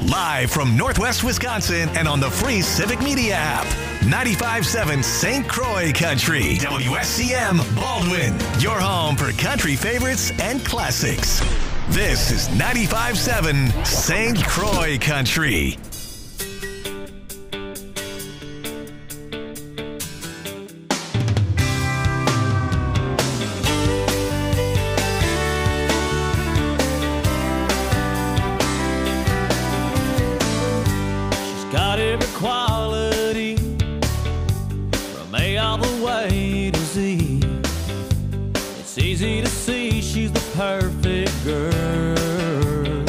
Live from Northwest Wisconsin and on the free Civic Media app. 95.7 St. Croix Country. WSCM Baldwin. Your home for country favorites and classics. This is 95.7 St. Croix Country. Quality from A all the way to Z. It's easy to see she's the perfect girl.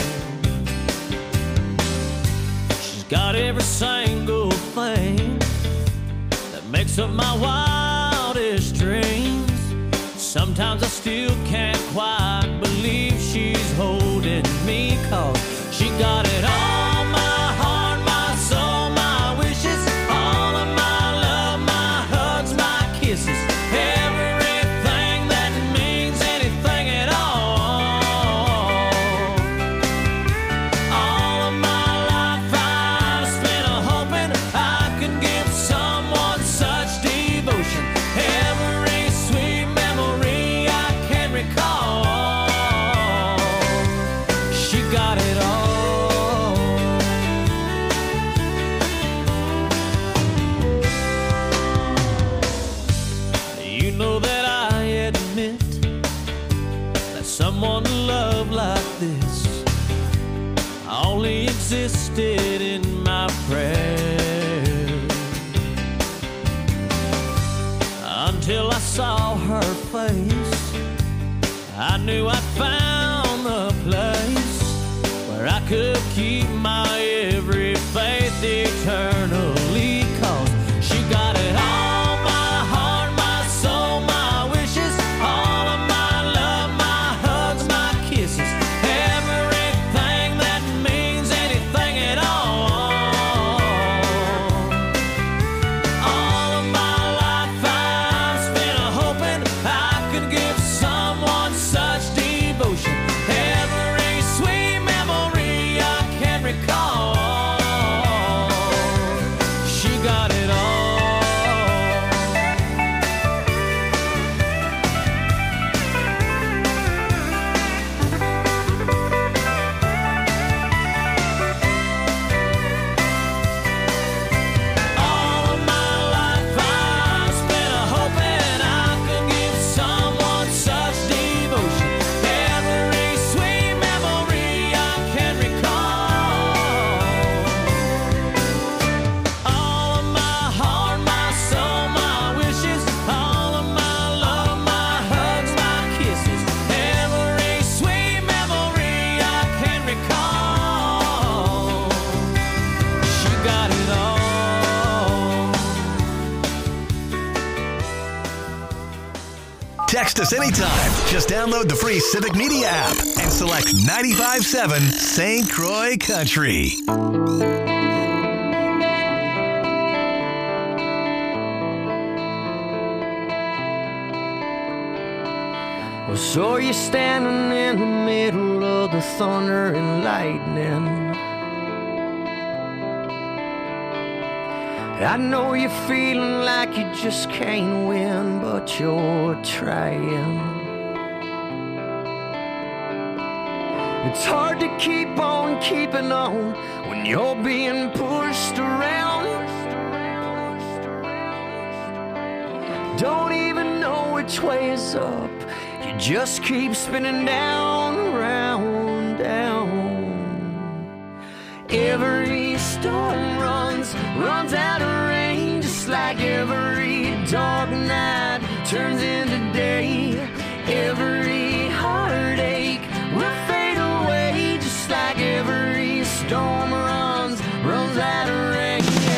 She's got every single thing that makes up my wildest dreams. Sometimes I still can't quite believe she's holding me, 'cause she got it all. Existed in my prayers until I saw her face. I knew I'd found the place where I could keep my every faith eternally, 'cause she got it all. Text us anytime. Just download the free Civic Media app and select 95.7 St. Croix Country. Well, so you're standing in the middle of the thunder and lightning. I know you're feeling like you just can't win, but you're trying. It's hard to keep on keeping on when you're being pushed around. Don't even know which way is up. You just keep spinning down, round, down. Every storm runs out of rain, just like every dark night turns into day. Every heartache will fade away, just like every storm runs out of rain.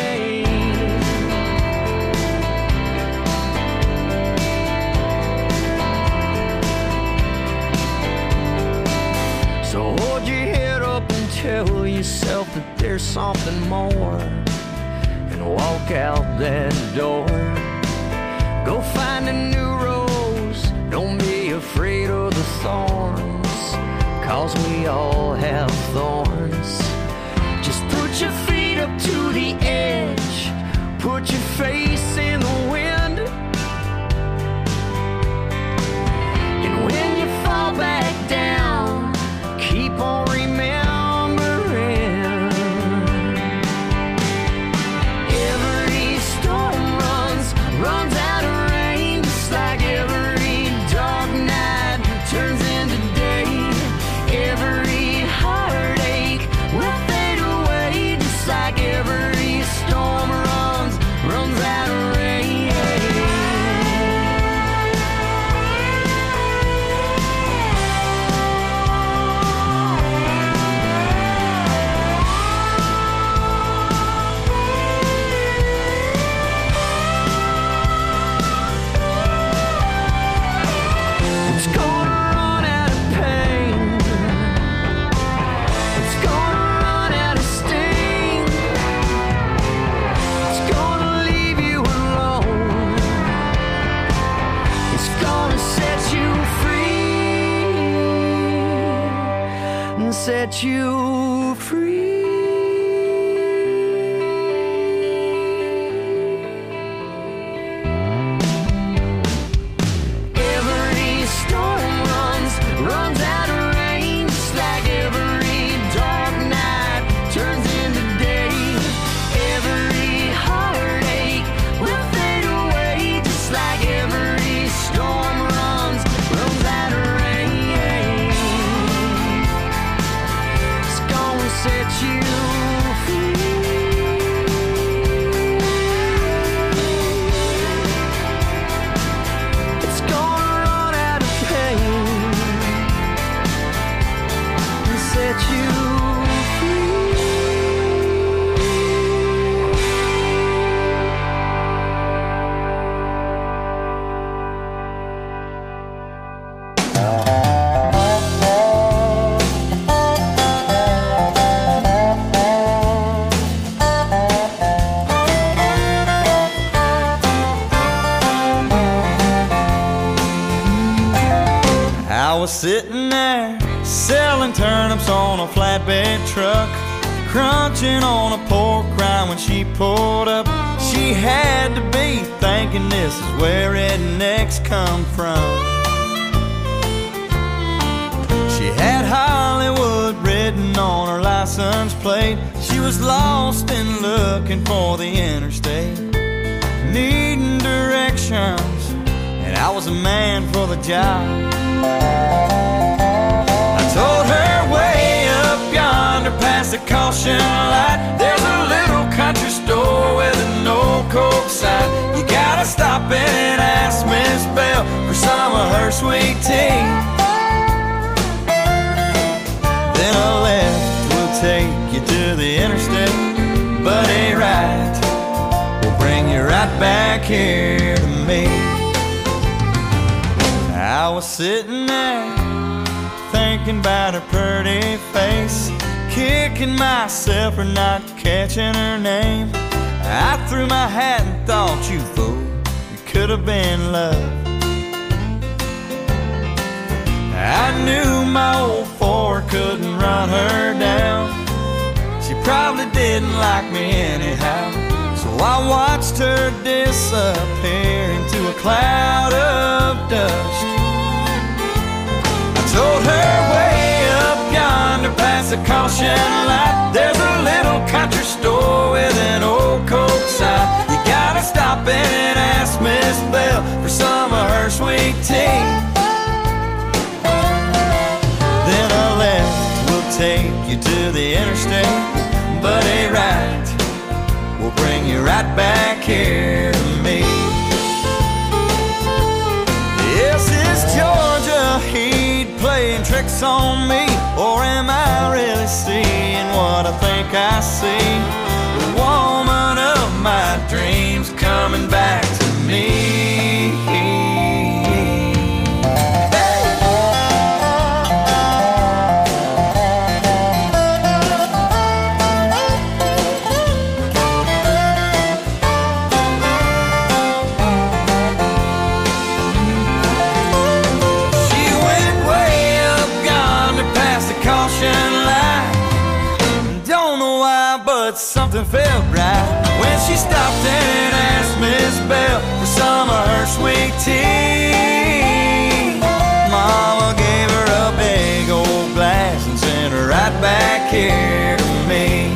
So hold your head up and tell yourself that there's something more, and walk out that door. Go find a new rose, don't be afraid of the thorns, 'cause we all have thorns. Just put your face in the wind. And when you fall back down, keep on remembering. Every storm runs out of rain, just like every dark night turns into day. Every heartache will fade away, just like every storm runs out of rain. It's gonna run out of pain. It's gonna run out of sting. It's gonna leave you alone. It's gonna set you free and set you free. Every storm runs out of rain, just like every dark night turns into day. Every heartache will fade away, just like every storm runs out of rain. It's gonna set you free. It's gonna run out of pain and set you free. I was sitting there selling turnips on a flatbed truck, crunching on a pork rind when she pulled up. She had to be thinking this is where rednecks come from. She had Hollywood written on her license plate. She was lost and looking for the interstate, needing directions, and I was a man for the job. I told her way up yonder past the caution light, there's a little country store with an old Coke sign. You gotta stop in and ask Miss Bell for some of her sweet tea. Then a left will take you to the interstate, but a right will bring you right back here to me. I was sitting there thinking about her pretty face, kicking myself for not catching her name. I threw my hat and thought, you fool, you could have been love. I knew my old Ford couldn't run her down. She probably didn't like me anyhow, so I watched her disappear into a cloud of dust. Told her way up yonder past the caution light, there's a little country store with an old Coke sign. You gotta stop in and ask Miss Bell for some of her sweet tea. Then a left will take you to the interstate, but a right will bring you right back here to me. Yes, it's Georgia Heat playing tricks on me, or am I really seeing what I think I see? The woman of my dreams coming back to me. Something felt right when she stopped and asked Miss Bell for some of her sweet tea. Mama gave her a big old glass and sent her right back here to me.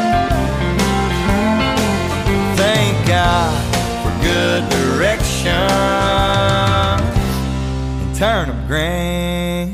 Thank God for good direction and turnip greens.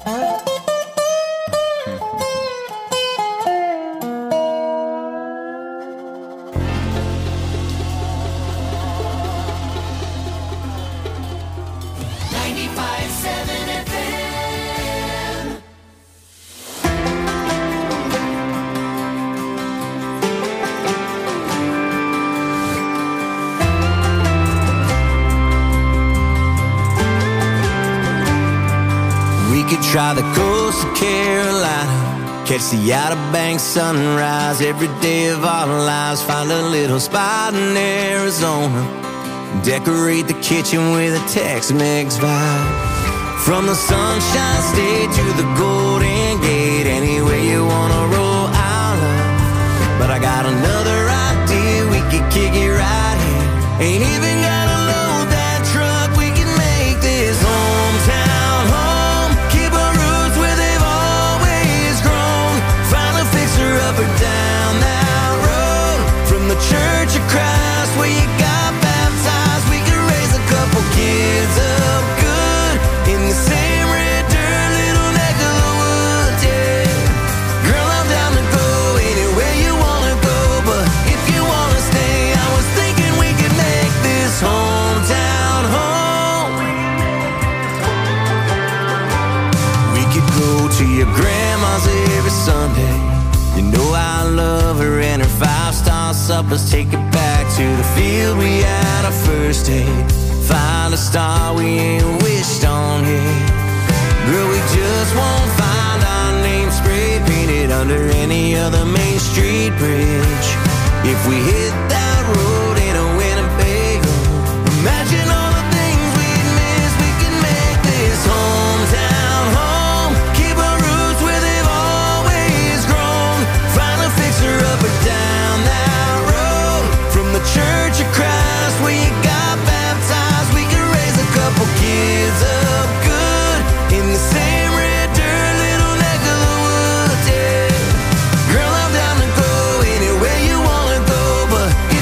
Try the coast of Carolina, catch the Outer Banks sunrise every day of our lives. Find a little spot in Arizona, decorate the kitchen with a Tex-Mex vibe. From the Sunshine State to the Golden Gate, anywhere you wanna roll, I'll love. But I got another idea, we could kick it right here. Ain't even gotta load that truck, we can make this hometown home. Up or down that road, from the Church of Christ where you got baptized, we could raise a couple kids up good in the same red dirt little neck of the woods, yeah. Girl, I'm down to go anywhere you wanna go, but if you wanna stay, I was thinking we could make this hometown home. We could go to your grandma's every Sunday. You know I love her and her 5-star suppers. Take it back to the field we had our first date. Find a star we ain't wished on yet. Girl, we just won't find our name spray painted under any other Main Street bridge. If we hit that road in a Winnebago, imagine all the things we'd miss. We can make this hometown home. Keep our roots where they've always grown. Find a fixer up or down that road, from the Church of Christ where you got baptized, we can raise a couple kids up good in the same red dirt little neck of the woods, yeah. Girl, I'm down to go anywhere you wanna go, but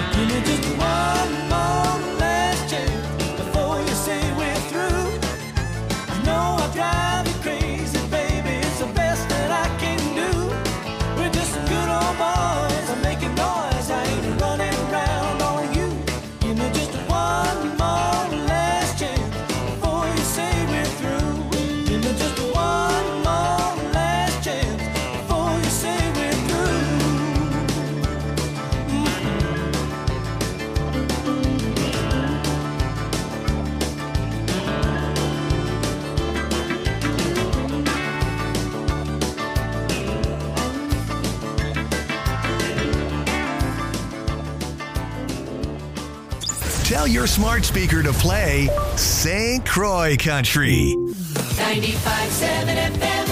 Give me just one more last chance before you say we're through. I know I drive you crazy, baby, it's the best that I can do. We're just some good old boys, I'm making noise, I ain't running around on you. Give me just one more last chance before you say we're through. Give me just one more last chance before you say we're through. Tell your smart speaker to play St. Croix Country. 95.7 FM.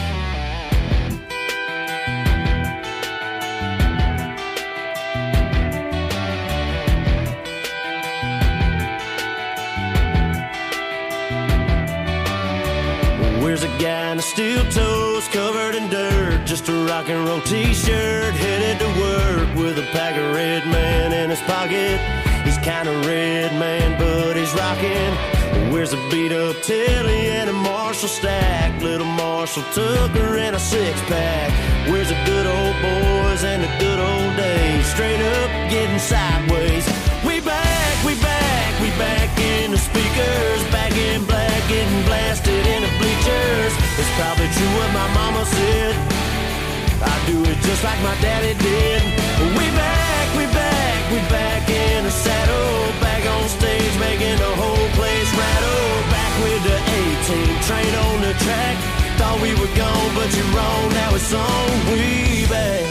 Where's a guy in a steel toes covered in dirt, just a rock and roll t-shirt, headed to work with a pack of Red Man in his pocket. He's kind of red, man, but he's rocking. Where's a beat-up Tilly and a Marshall stack, little Marshall Tucker and a six-pack. Where's the good old boys and the good old days, straight up getting sideways. We back, we back, we back in the speakers, back in black, getting blasted in the bleachers. It's probably true what my mama said, I do it just like my daddy did. We back, we back, we back in the saddle, back on stage making the whole place rattle. Back with the A-team, train on the track. Thought we were gone, but you're wrong, now it's on. We back.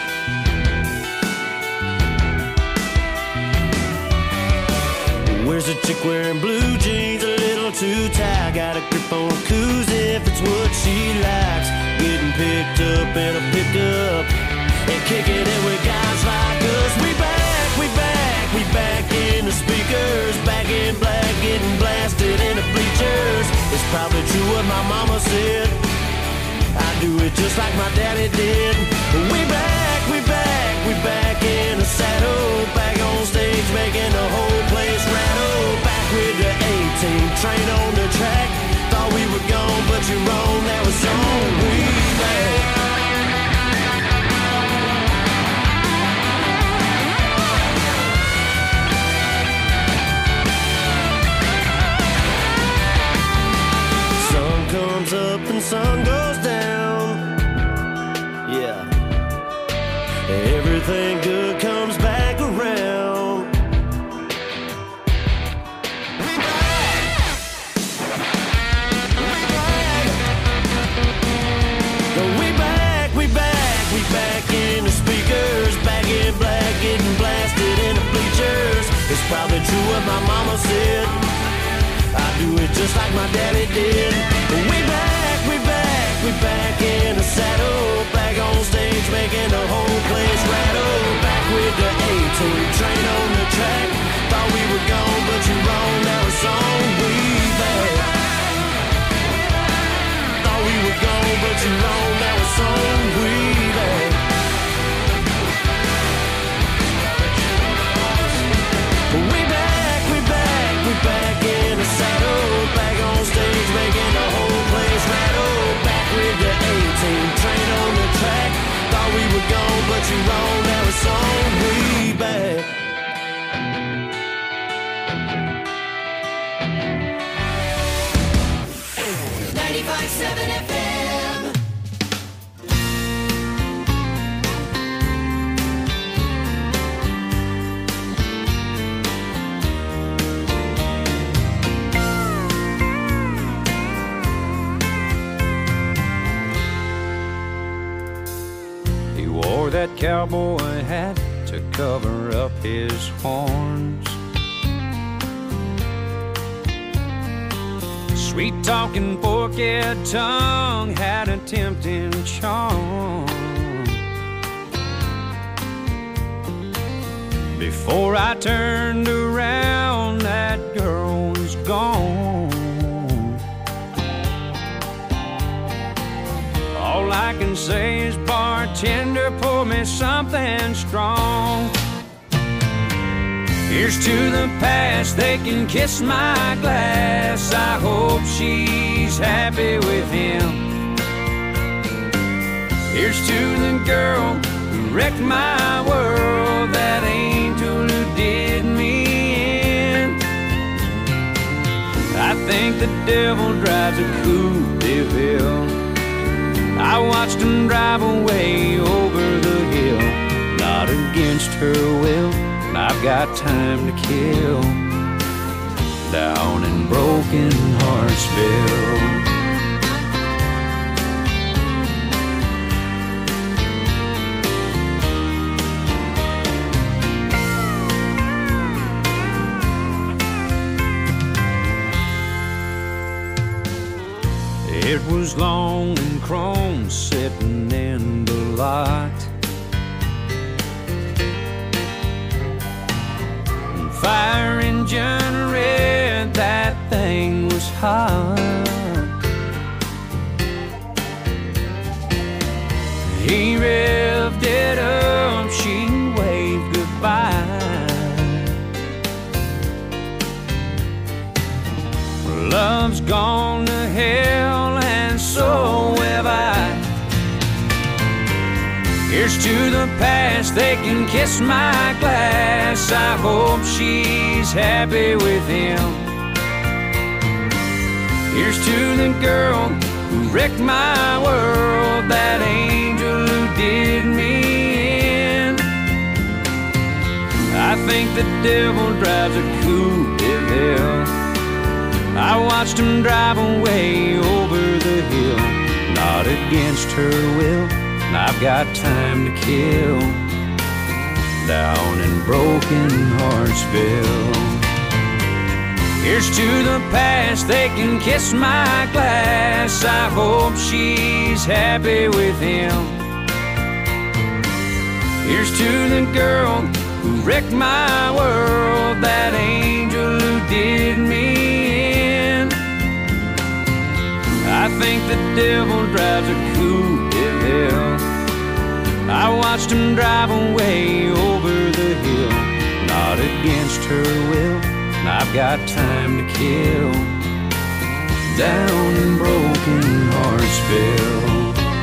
Where's a chick wearing blue jeans, a little too tight, got a grip on a koozie if it's what she likes. Getting picked up in a pickup and kicking it with guys like us. We back, we back, we back in the speakers, back in black, getting blasted in the bleachers. It's probably true what my mama said, I do it just like my daddy did. We back, we back, we back in the saddle, back on stage making the whole place rattle. Back with the A-team, train on the track. Thought we were gone, but you're wrong, now it's on. We back. Sun comes up and sun goes down. Yeah. Everything good comes back around. We back. We back. We back, we back, we back in the speakers, back in black, getting blasted in the bleachers. It's probably true what my mama said, I do it just like my daddy did. We back, we back, we back in the saddle, back on stage making the whole place rattle. Back with the A-team, train on the track. Thought we were gone, but you're wrong, now it's on. We back. Thought we were gone, but you're wrong, now it's on. We back. We back, we back, we back in the saddle, back on stage making the whole place rattle. Back with the A-team, train on the track. Thought we were gone, but you're wrong, now it's on. We back. That cowboy hat to cover up his horns. Sweet-talking fork-head tongue had a tempting charm. Before I turned around, that girl was gone. All I can say is, bartender, pour me something strong. Here's to the past, they can kiss my glass. I hope she's happy with him. Here's to the girl who wrecked my world, that angel who did me in. I think the devil drives a Coupe de Ville. I watched him drive away over the hill, not against her will. I've got time to kill down in Broken Heartsville. It was long and chrome sitting in the lot, fire engine red, that thing was hot. He revved it up, she waved goodbye. Love's gone to hell and so have I. Here's to the past, they can kiss my glass. I hope she's happy with him. Here's to the girl who wrecked my world, that angel who did me in. I think the devil drives a Coupe de Ville. I watched him drive away over the hill, not against her will. I've got time to kill down in Broken Heartsville. Here's to the past, they can kiss my glass. I hope she's happy with him. Here's to the girl who wrecked my world, that angel who did me in. I think the devil drives a Coupe de Ville. I watched him drive away over the hill, not against her will. I've got time to kill down in Broken Heartsville.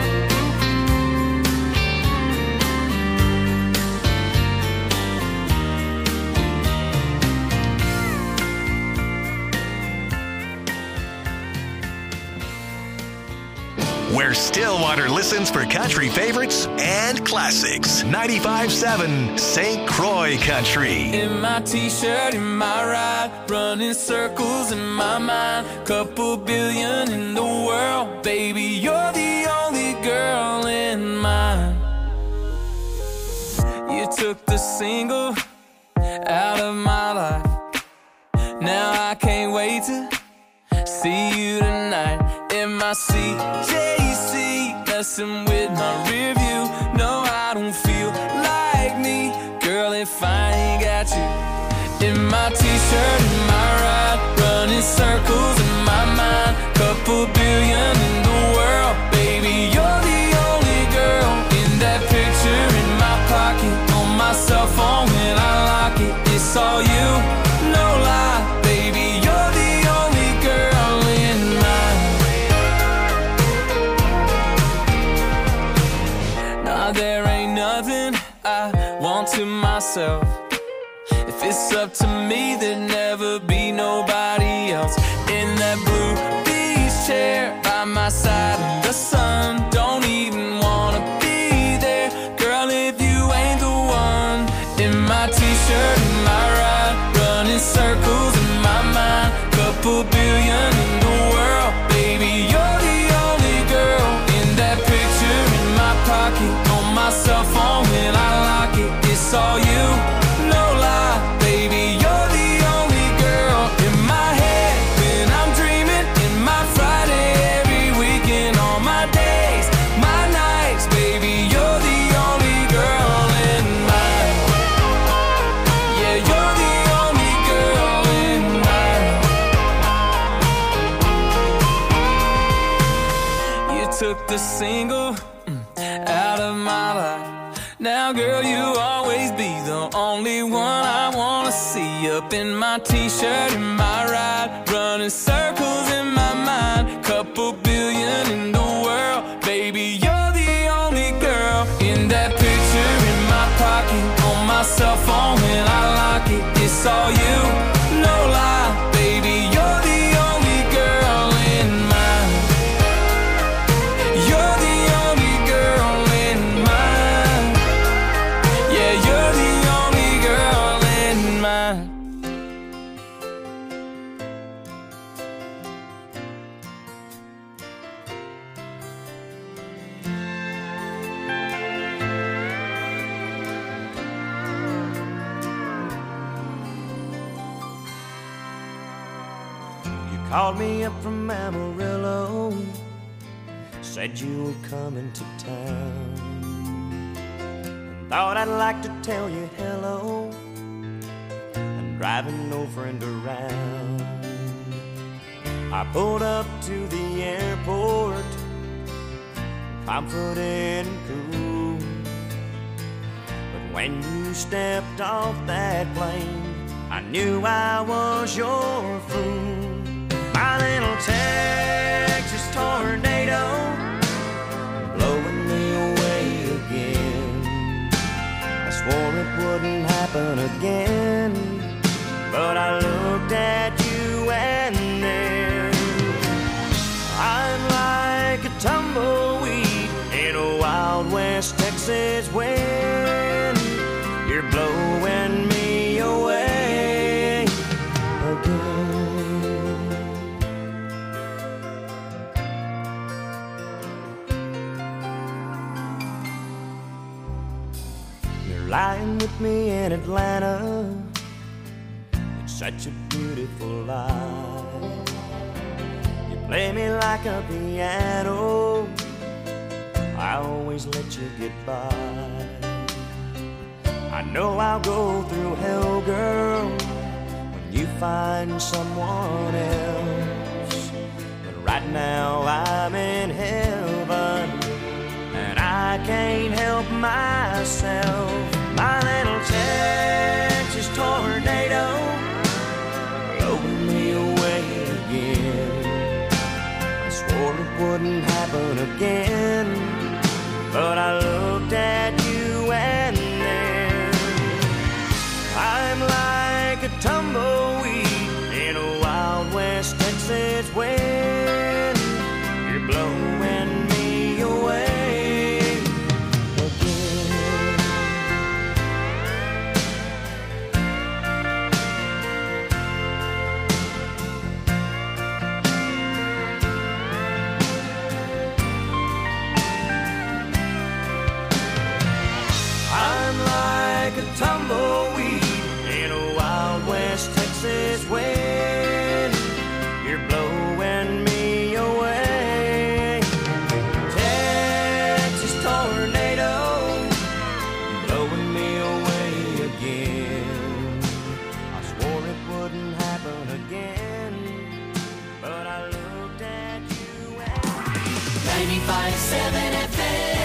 Where Stillwater listens for country favorites and classics. 95.7 St. Croix Country. In my t-shirt, in my ride, running circles in my mind. Couple billion in the world, baby, you're the only girl in mine. You took the single out of my life. Now I can't wait to see you tonight. In my CJC, messing with my rear view. No, I don't feel like me, girl, if I ain't got you. In my t-shirt, in my ride, running circles in my mind. Couple billion in the world, baby, you're the only girl. In that picture in my pocket, on my cell phone when I lock it, it's all you, no lie, baby, you're the only girl in mine. Nah, there ain't nothing I want to myself. If it's up to me, there'd never be nobody else. In that blue beach chair by my side in the sun, don't even wanna be there, girl, if you ain't the one. In my t-shirt, in my ride, running circles in my mind. Couple billion in the world, baby, you're the only girl. In that picture in my pocket, on my cell phone when I lock it, it's all you, no lie, baby, you're the only girl. In my head when I'm dreaming, in my Friday, every weekend, all my days, my nights, baby, you're the only girl in mine. Yeah, you're the only girl in mine. You took the single out of my life. Now, girl, you'll always be the only one I wanna see up in my t-shirt in my ride, running circles in my mind. Couple billion in the world, baby, you're the only girl. In that picture in my pocket, on my cell phone when I lock it, it's all you, no lie, baby, you're the only girl in mine. You're the only girl in mine. Yeah, you're the only girl in mine. Called me up from Amarillo, said you were coming to town. Thought I'd like to tell you hello. I'm driving no friend around. I pulled up to the airport, confident and cool. But when you stepped off that plane, I knew I was your fool. My little Texas tornado, blowing me away again. I swore it wouldn't happen again, but I looked at you and then I'm like a tumbleweed in a Wild West Texas wind. You're blowing me away again. Lying with me in Atlanta, it's such a beautiful life. You play me like a piano, I always let you get by. I know I'll go through hell, girl, when you find someone else. But right now I'm in heaven, and I can't help myself. My little Texas tornado, blowing me away again. I swore it wouldn't happen again, but I looked at you and then I'm like a tumbleweed in a Wild West Texas wind. You're blowing me away. Tumbleweed in a Wild West Texas wind. You're blowing me away. Texas tornado, blowing me away again. I swore it wouldn't happen again, but I looked at you and 95.7 FM.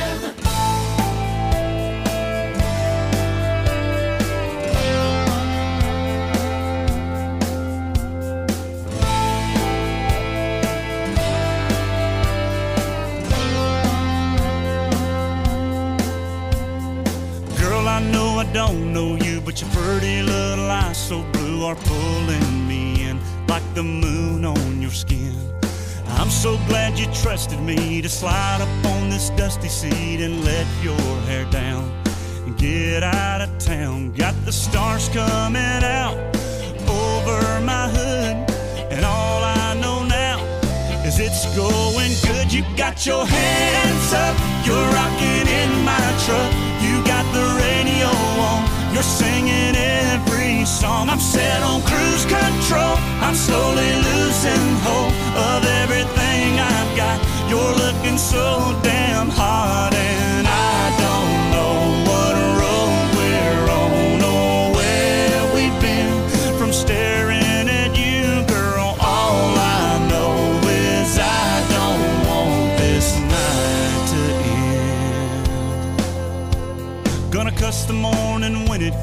Don't know you, but your pretty little eyes so blue are pulling me in like the moon on your skin. I'm so glad you trusted me to slide up on this dusty seat and let your hair down and get out of town. Got the stars coming out over my hood, and all I know now is it's going good. You got your hands up, you're rocking in my truck. You got the radio on, you're singing every song. I'm set on cruise control, I'm slowly losing hope of everything I've got. You're looking so damn hot, and I don't know what road we're on or where we've been. From staring at you, girl, all I know is I don't want this night to end. Gonna cuss the morning when it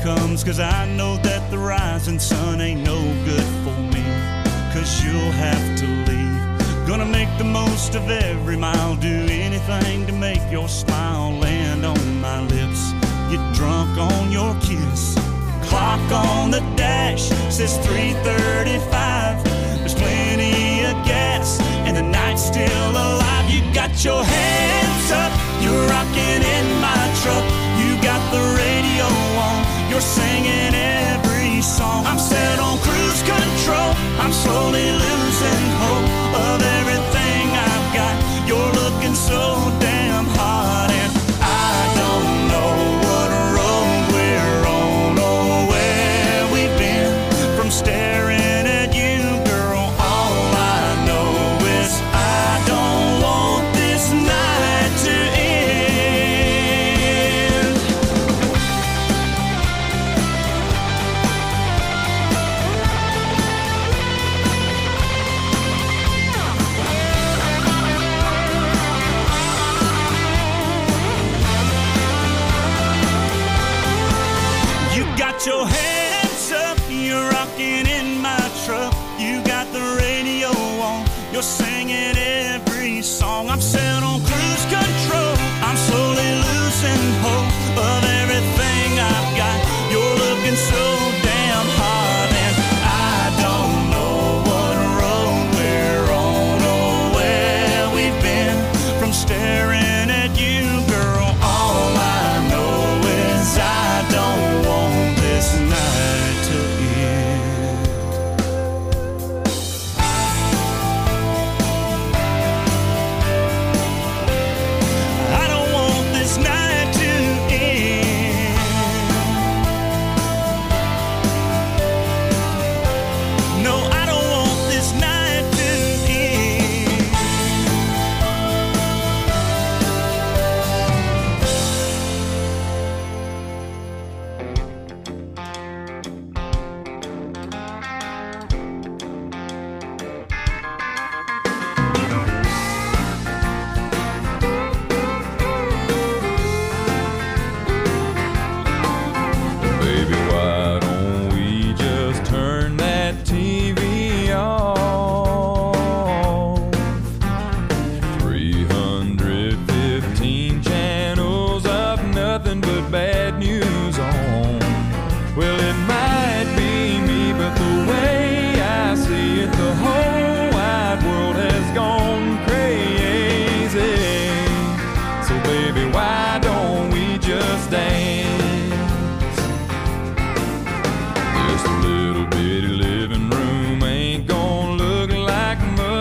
comes, 'cause I know that the rising sun ain't no good for me. 'Cause you'll have to leave. Gonna make the most of every mile, do anything to make your smile land on my lips. Get drunk on your kiss. Clock on the dash says 3:35. There's plenty of gas and the night's still alive. You got your hands up, you're rocking in my truck. You got the radio on, you're singing every song. I'm set on cruise control, I'm slowly losing hope of everything I've got. You're looking so damn hot, and I don't know what road we're on or where we've been. From staring at you, girl, all I know is I don't want this night to end. You got your hands up, you're rocking in my truck. You got the radio on, you're singing every song. I'm set on cruise control, I'm slowly losing hope of everything I've got. You're looking so damn hot, and I don't know what road we're on or where we've been. From staring at you, girl, all I know is I don't want this night to end. I don't want this night to end. No, I don't want this night to end. Baby, why don't we just turn that TV off? 315 channels of nothing but bad news on. Well, it might be me, but the way I see it, the whole wide world has gone crazy. So baby, why don't we just dance? This little bitty living room ain't gonna look like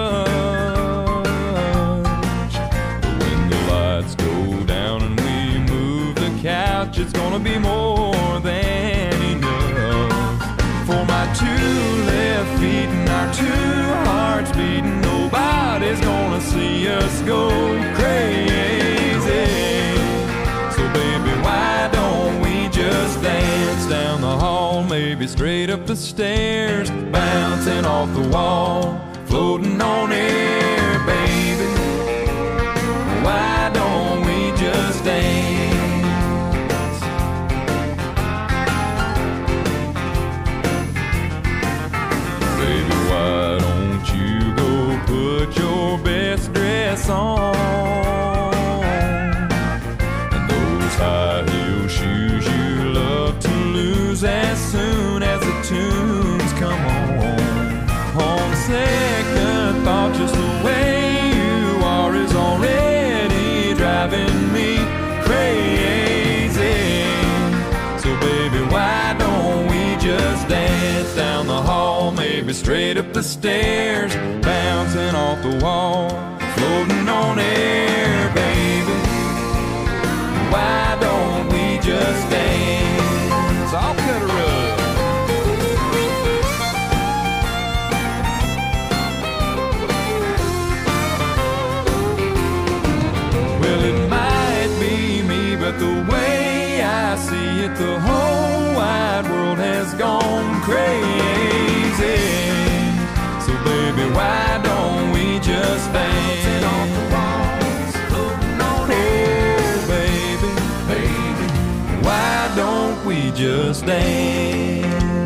much. But when the lights go down and we move the couch, it's gonna be more than enough. For my two left feet and our two hearts beating, nobody's gonna see us go crazy. So baby, why don't we just dance down the hall, maybe straight up the stairs, bouncing off the wall, floating on air, baby. Why don't we just dance? Baby, why don't you go put your best dress on? And those high heel shoes you love to lose as soon as the tunes come on. On second thought, just the way you are is already driving me crazy. So baby, why don't we just dance down the hall, maybe straight up the stairs, bouncing off the wall, floating on air, baby. Why don't we just dance? I'll cut a rug. Well, it might be me, but the way I see it, the whole wide world has gone crazy. So baby, why don't we just dance? Oh, baby, baby. last dance.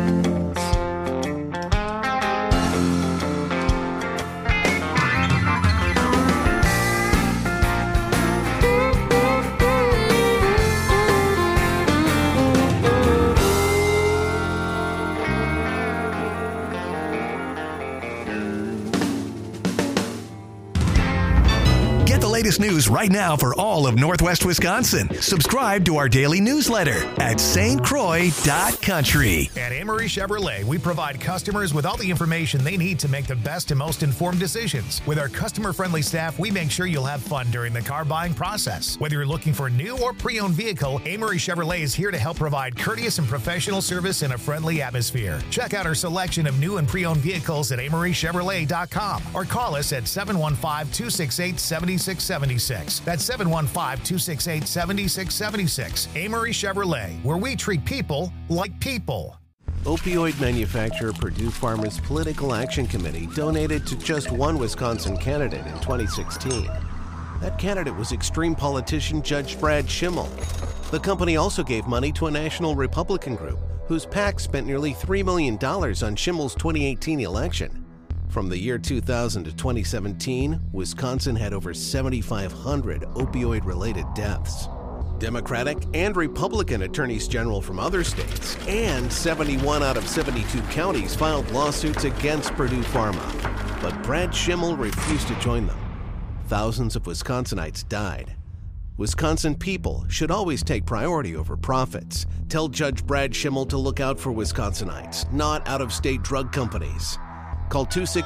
Latest news right now for all of Northwest Wisconsin. Subscribe to our daily newsletter at stcroix.country. At Amory Chevrolet, we provide customers with all the information they need to make the best and most informed decisions. With our customer-friendly staff, we make sure you'll have fun during the car buying process. Whether you're looking for a new or pre-owned vehicle, Amory Chevrolet is here to help provide courteous and professional service in a friendly atmosphere. Check out our selection of new and pre-owned vehicles at amorychevrolet.com or call us at 715-268-7676. That's 715-268-7676. Amory Chevrolet, where we treat people like people. Opioid manufacturer Purdue Pharma's Political Action Committee donated to just one Wisconsin candidate in 2016. That candidate was extreme politician Judge Brad Schimmel. The company also gave money to a national Republican group whose PAC spent nearly $3 million on Schimmel's 2018 election. From the year 2000 to 2017, Wisconsin had over 7,500 opioid-related deaths. Democratic and Republican attorneys general from other states and 71 out of 72 counties filed lawsuits against Purdue Pharma. But Brad Schimmel refused to join them. Thousands of Wisconsinites died. Wisconsin people should always take priority over profits. Tell Judge Brad Schimmel to look out for Wisconsinites, not out-of-state drug companies. Call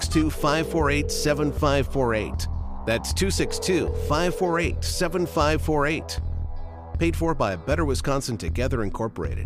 262-548-7548. That's 262-548-7548. Paid for by Better Wisconsin Together Incorporated.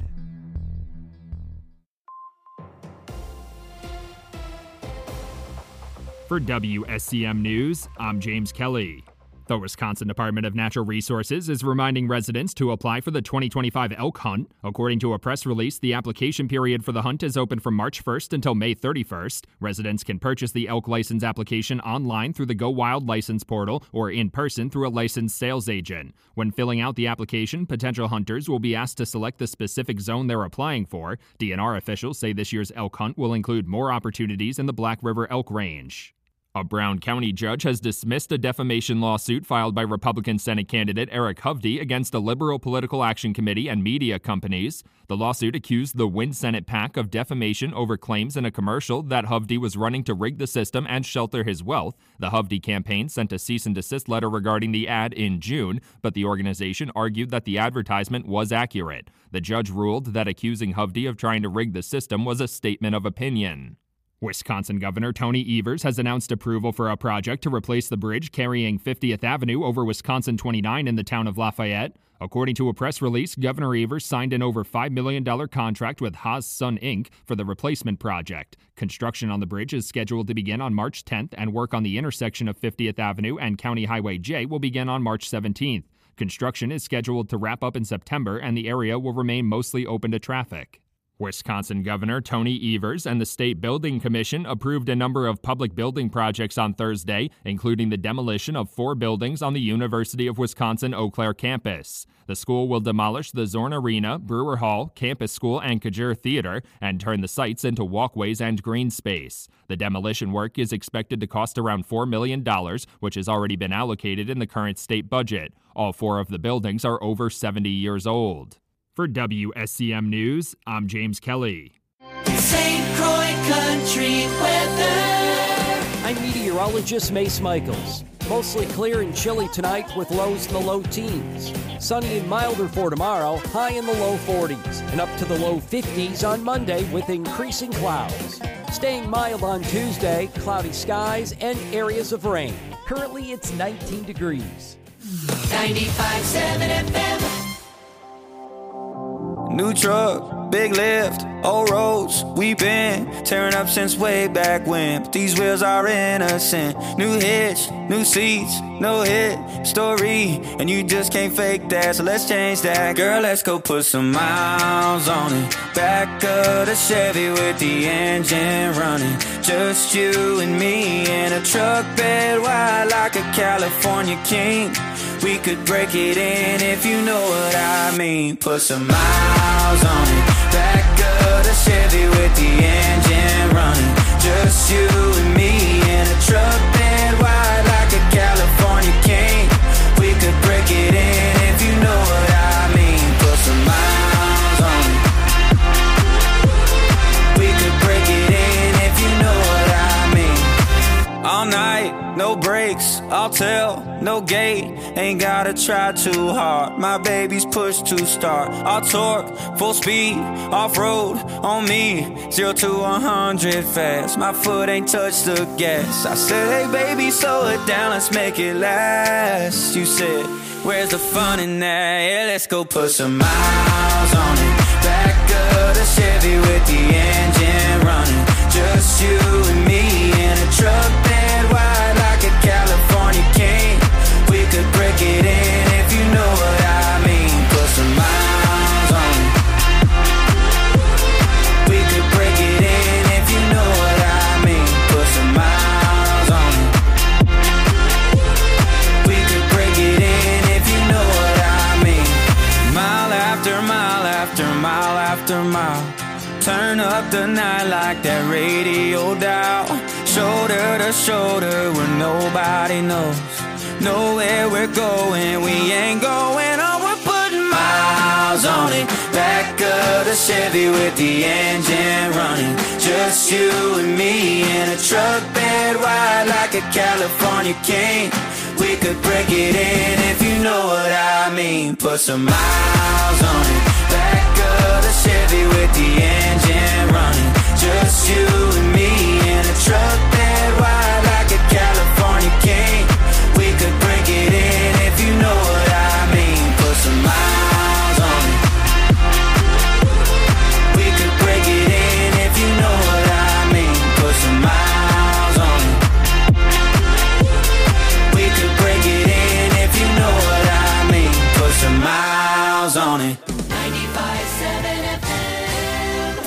For WSCM News, I'm James Kelly. The Wisconsin Department of Natural Resources is reminding residents to apply for the 2025 elk hunt. According to a press release, the application period for the hunt is open from March 1st until May 31st. Residents can purchase the elk license application online through the Go Wild license portal or in person through a licensed sales agent. When filling out the application, potential hunters will be asked to select the specific zone they're applying for. DNR officials say this year's elk hunt will include more opportunities in the Black River Elk Range. A Brown County judge has dismissed a defamation lawsuit filed by Republican Senate candidate Eric Hovde against a liberal political action committee and media companies. The lawsuit accused the Win Senate PAC of defamation over claims in a commercial that Hovde was running to rig the system and shelter his wealth. The Hovde campaign sent a cease and desist letter regarding the ad in June, but the organization argued that the advertisement was accurate. The judge ruled that accusing Hovde of trying to rig the system was a statement of opinion. Wisconsin Governor Tony Evers has announced approval for a project to replace the bridge carrying 50th Avenue over Wisconsin 29 in the town of Lafayette. According to a press release, Governor Evers signed an over $5 million contract with Haas Sun Inc. for the replacement project. Construction on the bridge is scheduled to begin on March 10th, and work on the intersection of 50th Avenue and County Highway J will begin on March 17th. Construction is scheduled to wrap up in September, and the area will remain mostly open to traffic. Wisconsin Governor Tony Evers and the State Building Commission approved a number of public building projects on Thursday, including the demolition of 4 buildings on the University of Wisconsin-Eau Claire campus. The school will demolish the Zorn Arena, Brewer Hall, Campus School, and Kajir Theater and turn the sites into walkways and green space. The demolition work is expected to cost around $4 million, which has already been allocated in the current state budget. All 4 of the buildings are over 70 years old. For WSCM News, I'm James Kelly. St. Croix Country weather. I'm meteorologist Mace Michaels. Mostly clear and chilly tonight with lows in the low teens. Sunny and milder for tomorrow, high in the low 40s, and up to the low 50s on Monday with increasing clouds. Staying mild on Tuesday, cloudy skies and areas of rain. Currently it's 19 degrees. 95.7 FM. New truck, big lift, old roads, we been tearing up since way back when. But these wheels are innocent. New hitch, new seats, no hit story, and you just can't fake that, so let's change that. Girl, let's go put some miles on it. Back of the Chevy with the engine running. Just you and me in a truck bed wide like a California king. We could break it in if you know what I mean. Put some miles on it. back of the Chevy with the engine running. Just you and me in a truck bed wide like a California king. We could break it in if you know what I mean. Put some miles on it. We could break it in if you know what I mean. All night, no brakes, I'll tell, no gate. Ain't gotta try too hard. My baby's push to start. I'll torque, full speed, off-road on me. 0 to 100 fast. My foot ain't touched the gas. I said, hey baby, slow it down, let's make it last. You said, where's the fun in that? Yeah, let's go put some miles on it. Back of the Chevy with the engine running. Just you and me in a truck bed wide like a California king. We could break it in if you know what I mean. Put some miles on it. We could break it in if you know what I mean. Put some miles on it. We could break it in if you know what I mean. Mile after mile after mile after mile. Turn up the night like that radio dial. Shoulder to shoulder where nobody knows. Nowhere we're going, we ain't going on. We're putting miles on it. Back of the Chevy with the engine running. Just you and me in a truck bed wide like a California king. We could break it in if you know what I mean. Put some miles on it. Back of the Chevy with the engine running. Just you and me in a truck bed wide like a California king. We could break it in if you know what I mean. Put some miles on it. We could break it in if you know what I mean. Put some miles on it. We could break it in if you know what I mean. Put some miles on it. 95.7 FM.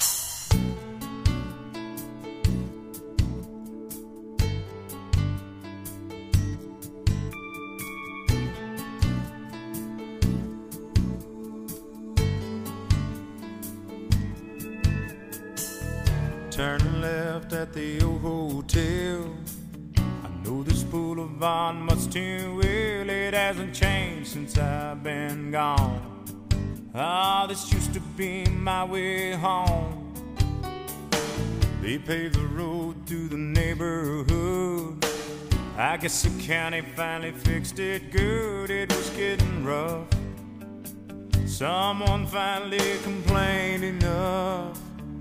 Turn left at the old hotel. I know this boulevard much too well. It hasn't changed since I've been gone. Ah, this used to be my way home. They paved the road through the neighborhood. I guess the county finally fixed it good. It was getting rough. Someone finally complained enough.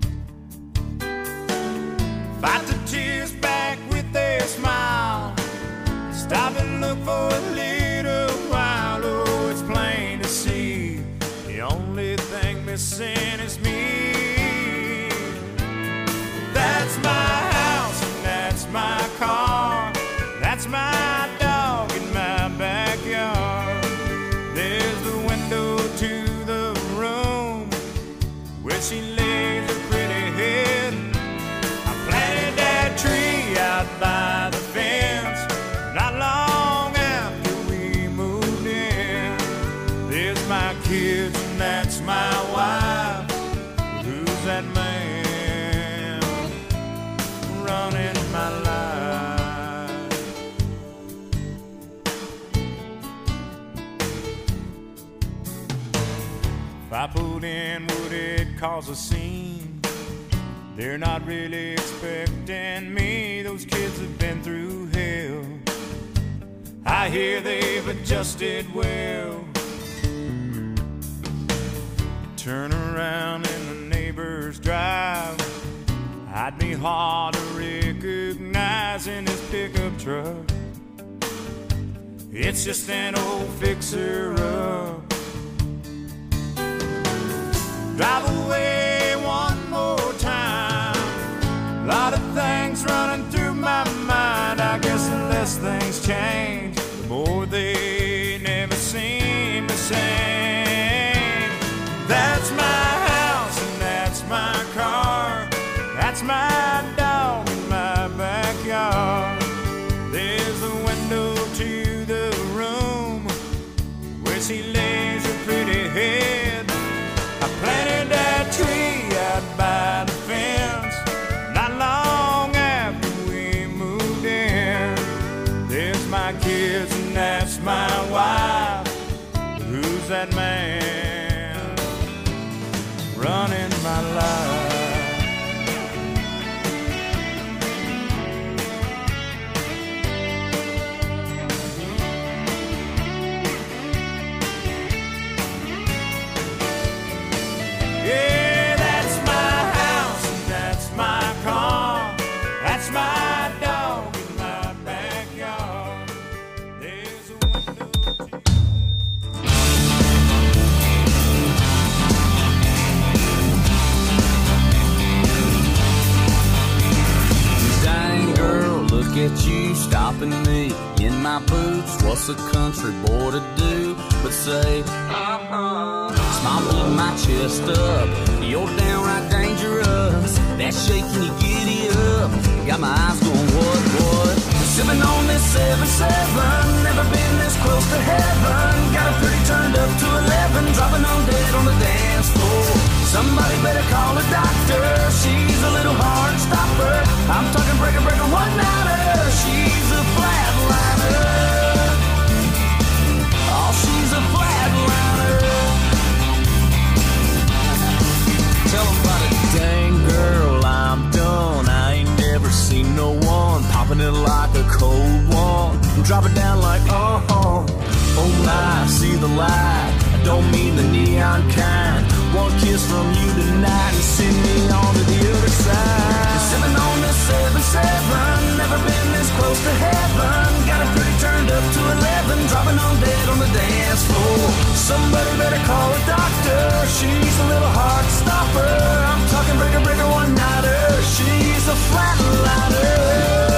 Fight the tears back with their smile. Stop and look for a little while. Oh, it's plain to see the only thing missing is me. That's my house and that's my car. That's my dog in my backyard. There's the window to the room where she lays her pretty head. Tree out by the fence. Not long after we moved in. There's my kids and that's my wife. Who's that man running my life? If I pulled in, would it cause a scene? They're not really expecting me. Those kids have been through hell. I hear they've adjusted well. Turn around in the neighbor's drive. I'd be hard to recognize in his pickup truck. It's just an old fixer-up. Drive away one more time. A lot of things running through my mind. I guess the less things change, the more they never seem the same. That's my house and that's my car. That's my dog in my backyard. There's the window to the room where she lays her pretty head. I planted that tree at you stopping me in my boots. What's a country boy to do but say, smile pulling my chest up, you're downright dangerous. That shaking you giddy up, got my eyes going what? Sipping on this 7-7, never been this close to heaven. Got a pretty turned up to 11, dropping on dead on the dance floor. Somebody better call a doctor, she's a little hard stopper. I'm talking breaker, one-nighter, she's a flatliner. Oh, she's a flatliner. Tell them about it. Dang girl, I'm done, I ain't never seen no one popping it like a cold one. Drop it down like, oh my, see the light. I don't mean the neon kind. One kiss from you tonight and send me on to the other side. Sipping on this 7-7, never been this close to heaven. Got it pretty turned up to 11, dropping on dead on the dance floor. Somebody better call a doctor, she's a little hard stopper. I'm talking breaker, one-nighter, she's a flatliner.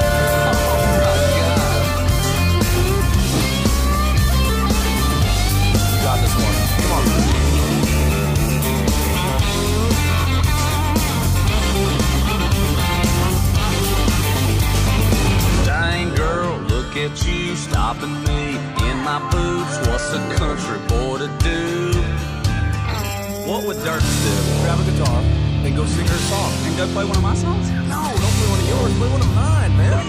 At you stopping me in my boots. What's a country boy to do? What would Dirk do? Grab a guitar and go sing her song. And go play one of my songs? No, don't play one of yours. Play one of mine, man.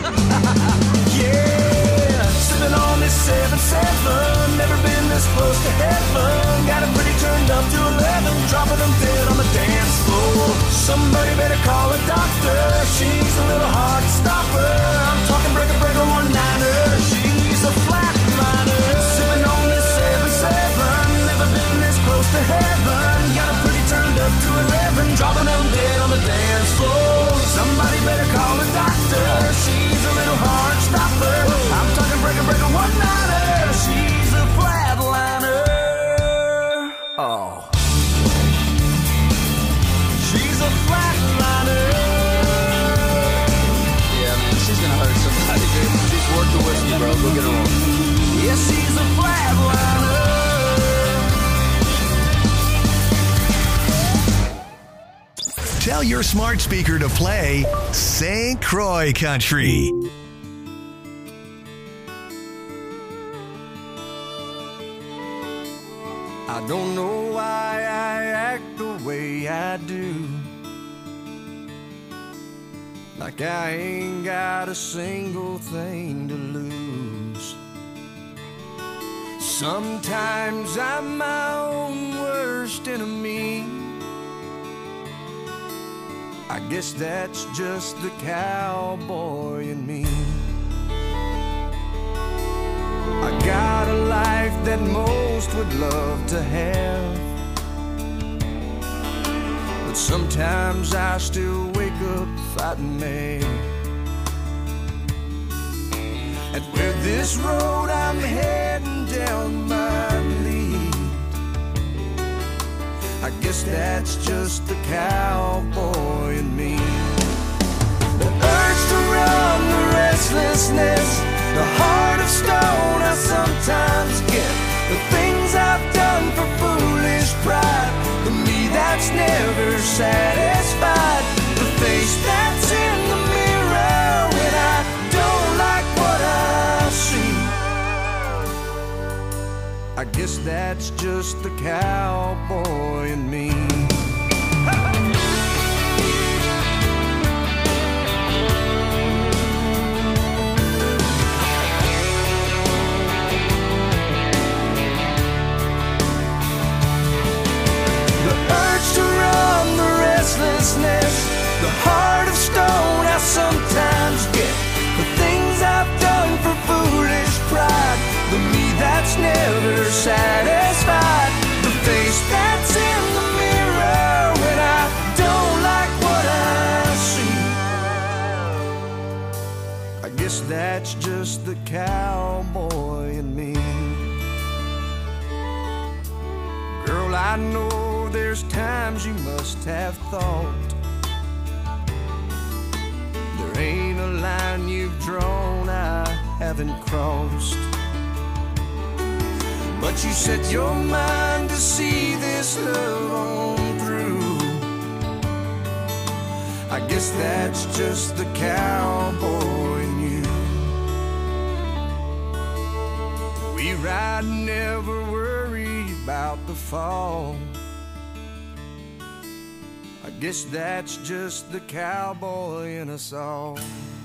Yeah, sipping on this 7-7. Never been this close to heaven. Got it pretty turned up to 11, dropping them dead on the dance floor. Somebody better call a doctor, she's a little hard stopper. I'm talking breaker, one-nighter, she's a flatliner. Sipping on this 7-7, never been this close to heaven. Got it pretty turned up to 11, dropping them dead on the dance floor. Somebody better call a doctor, she's a little hard stopper. I'm talking breaker, one-nighter, she's a flatliner. Oh, she's a flatliner. Yeah, man, she's gonna hurt somebody, dude. She's worth the whiskey, bro. Look at her on. Yeah, she's a flatliner. Tell your smart speaker to play St. Croix Country. I don't know why I act the way I do. Like I ain't got a single thing to lose. Sometimes I'm my own worst enemy. I guess that's just the cowboy in me. I got a life that most would love to have, but sometimes I still wake up fighting mad. And where this road I'm heading down might lead, I guess that's just the cowboy in me. The urge to run, the restlessness, the heart of stone I sometimes get. The things I've done for foolish pride, for me that's never satisfied. The face that's in the mirror when I don't like what I see, I guess that's just the cowboy in me. The heart of stone I sometimes get. The things I've done for foolish pride, the me that's never satisfied. The face that's in the mirror when I don't like what I see, I guess that's just the cowboy in me. Girl, I know there's times you must have thought there ain't a line you've drawn I haven't crossed. But you set your mind to see this love on through. I guess that's just the cowboy in you. We ride and never worry about the fall. I guess that's just the cowboy in us all.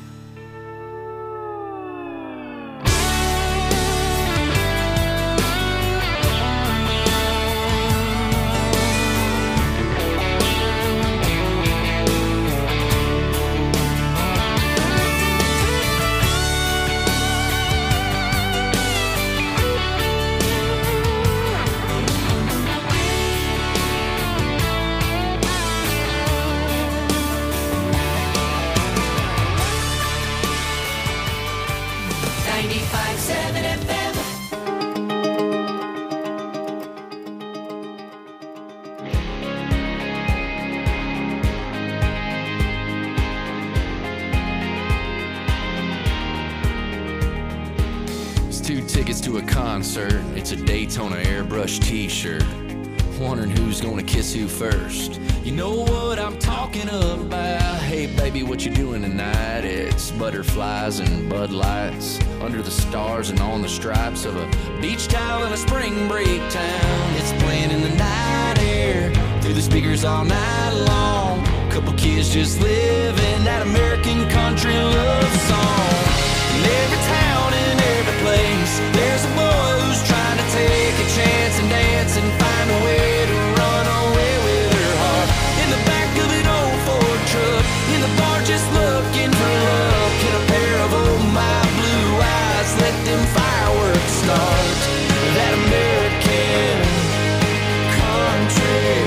To a concert, it's a Daytona airbrush t-shirt. Wondering who's gonna kiss who first. You know what I'm talking about. Hey baby, what you doing tonight? It's butterflies and Bud Lights under the stars and on the stripes of a beach towel in a spring break town. It's playing in the night air through the speakers all night long. Couple kids just living that American country love song. In every town, in every place, there's a boy who's trying to take a chance and dance and find a way to run away with her heart. In the back of an old Ford truck, in the bar just looking for love. Can a pair of oh my blue eyes let them fireworks start? That American country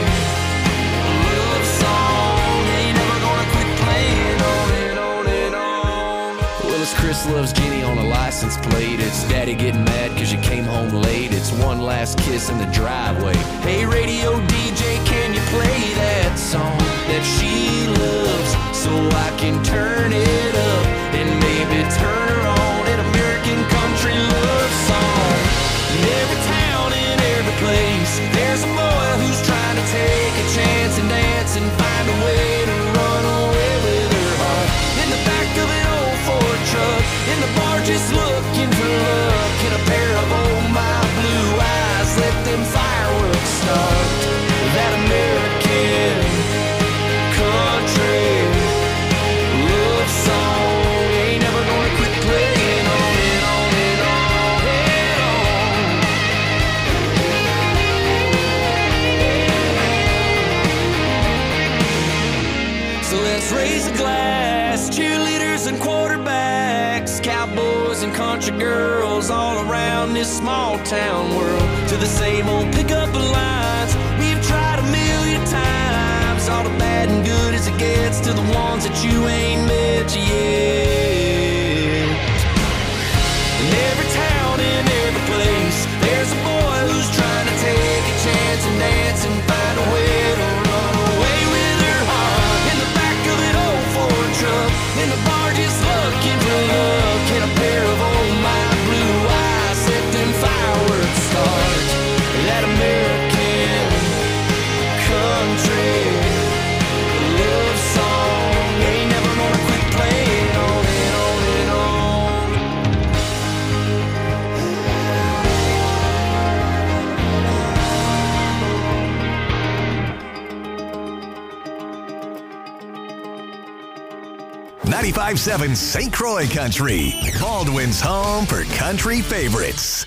love song ain't never gonna quit playing on and on and on. Well, it's Chris loves Jenny on a license plate. It's Daddy getting mad cause you came home late. It's one last kiss in the driveway. Hey radio DJ, can you play that song that she loves so I can turn it up and maybe turn her on? An American country love song. In every town, in every place, there's a boy who's trying to take a chance and dance and find a way to run away with her heart. In the back of an old Ford truck, in the bar just looking for love. Can a pair of oh my blue eyes let them fireworks start? That American country love song ain't never gonna quit playing on and on and on and on. So let's raise a glass, cheerleaders and quarterbacks, cowboys and country girls all around this small town world. To the same old pickup lines we've tried a million times. All the bad and good as it gets to the ones that you ain't met yet. In every town, in every place, there's a boy who's trying to take a chance and dance and find a way to run away with her heart. In the back of an old Ford truck, in the bar just looking for love. Can a pair of oh my blue eyes let them fireworks start? That American country love song ain't never gonna quit playing on and on and on. .95.7 St. Croix Country, Baldwin's home for country favorites.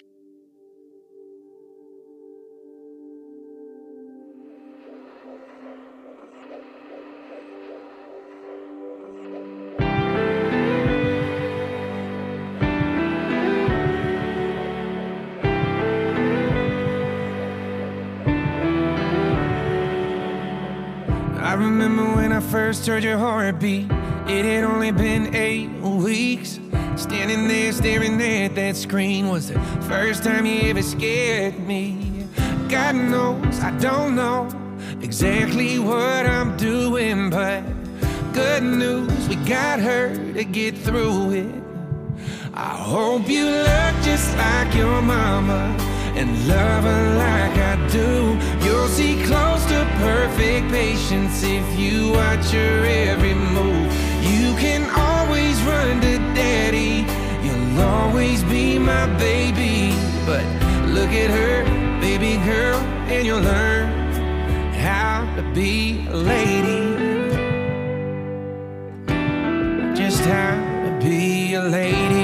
I remember when I first heard your heartbeat. It had only been 8 weeks. Standing there staring at that screen was the first time you ever scared me. God knows I don't know exactly what I'm doing, but good good news. We got her to get through it. I hope you look just like your mama and love her like I do. You'll see close to perfect patience if you watch her every move. You can always run to daddy, you'll always be my baby. But look at her, baby girl, and you'll learn how to be a lady. Just how to be a lady.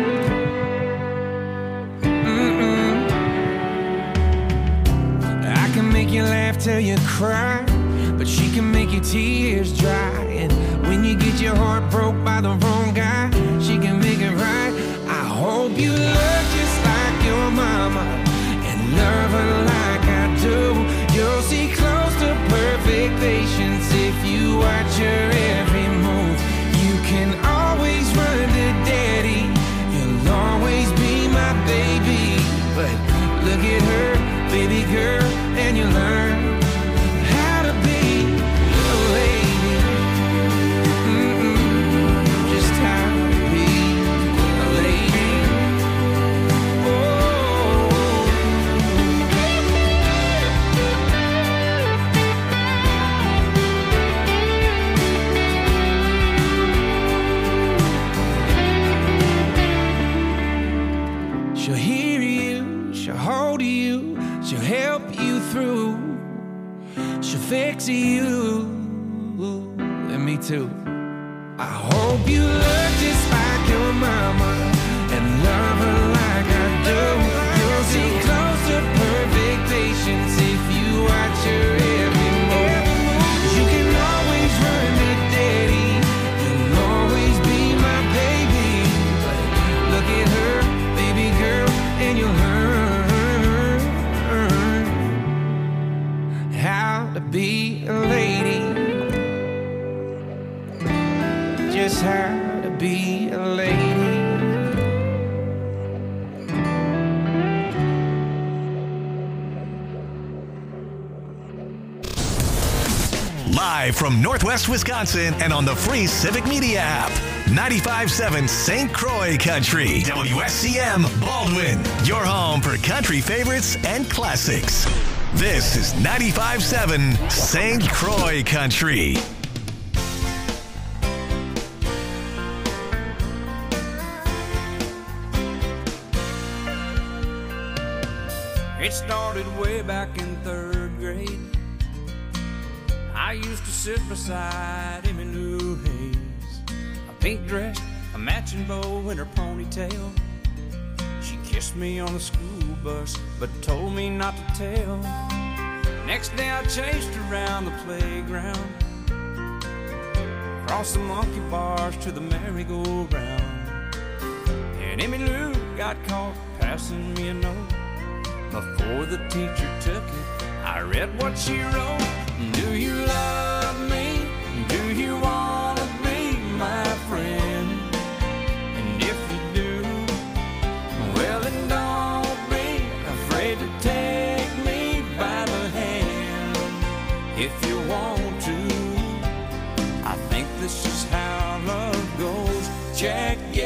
I can make you laugh till you cry, but she can make your tears dry. And when you get your heart broke by the wrong guy, she can make it right. I hope you look just like your mama and love her like I do. You'll see close to perfect patience if you watch her every move. You can always run to daddy, you'll always be my baby. But look at her, baby girl, and you learn how to be a lady. Just how to be a lady. She'll hear you, she'll hold you, she'll help you through, she'll fix you, and me too. I hope you look just like your mama and love her like I do. You'll see close to perfect patience if you watch her every move. You can always run to daddy, you'll always be my baby. But look at her, baby girl, and you'll learn how to be a lady. Just how to be a lady. Live from Northwest Wisconsin and on the free Civic Media app. 95.7 St. Croix Country. WSCM Baldwin. Your home for country favorites and classics. This is 95.7 St. Croix Country. It started way back in 3rd grade. I used to sit beside Emmylou Hayes, a pink dress, a matching bow in her ponytail. She kissed me on the school bus, but told me not to tell. Next day I chased her around the playground, across the monkey bars to the merry-go-round. And Emmylou got caught passing me a note. Before the teacher took it, I read what she wrote. Do you love me? Do you want to be my friend? And if you do, well then don't be afraid to take me by the hand. If you want to, I think this is how love goes. Check, yeah.